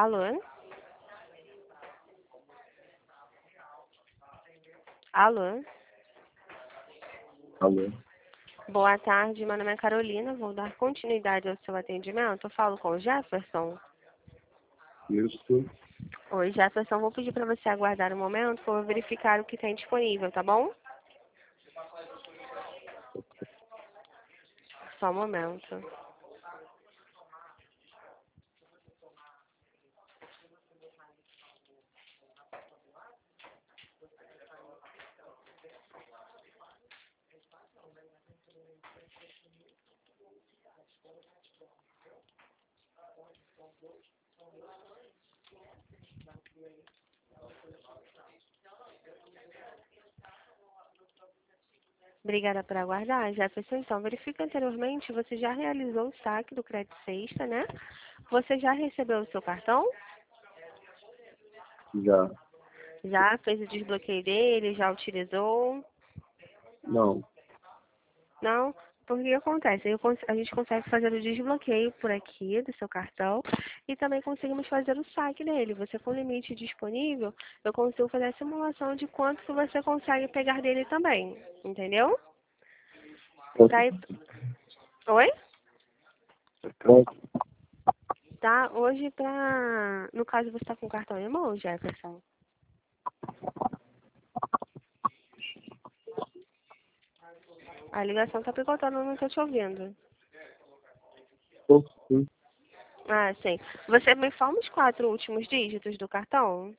Alô? Alô? Alô? Boa tarde, meu nome é Carolina, vou dar continuidade ao seu atendimento. Eu falo com o Jefferson. Isso. Oi, Jefferson, vou pedir para você aguardar um momento para eu verificar o que tem disponível, tá bom? Só um momento. Obrigada por aguardar. Jefferson, então, verifica anteriormente, você já realizou o saque do Crédito Sexta, né? Você já recebeu o seu cartão? Já. Já fez o desbloqueio dele? Já utilizou? Não. Não? Porque o que acontece? A gente consegue fazer o desbloqueio por aqui do seu cartão e também conseguimos fazer o saque dele. Você com limite disponível, eu consigo fazer a simulação de quanto que você consegue pegar dele também. Entendeu? Pra ir... Oi? Pronto. Tá? Hoje No caso, você tá com o cartão em mão, Jefferson? A ligação tá picotando, eu não tô te ouvindo. Sim. Ah, sim. Você me fala os 4 últimos dígitos do cartão?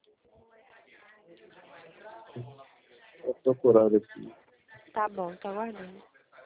Vou procurar aqui. Tá bom, tô aguardando.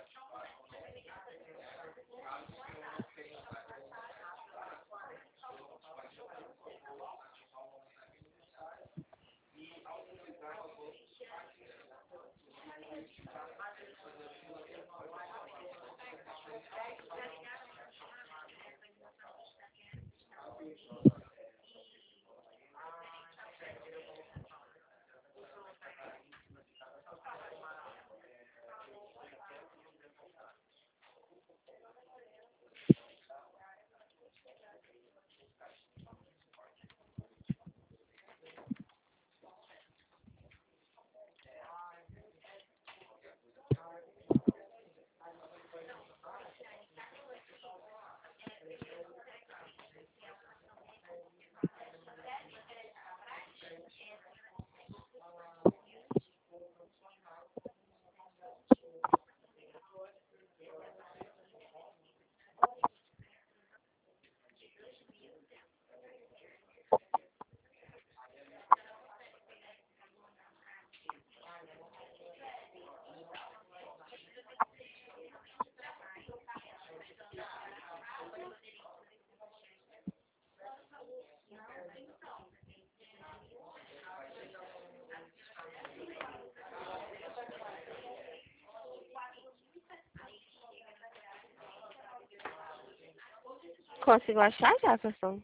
Conseguiu achar, Jefferson?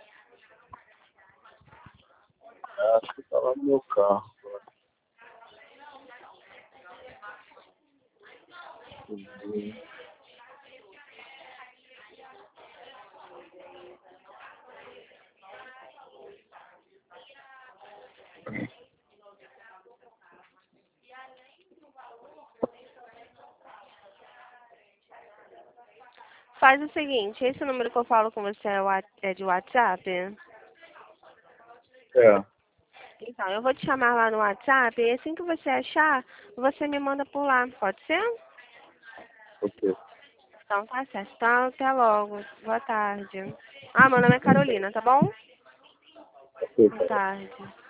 Acho que tá lá no meu carro. Faz o seguinte, esse número que eu falo com você é de WhatsApp? É. Então, eu vou te chamar lá no WhatsApp e assim que você achar, você me manda por lá, pode ser? Ok. Então, tá certo. Então, até logo. Boa tarde. Ah, meu nome é Carolina, tá bom? Ok, Boa tá. tarde.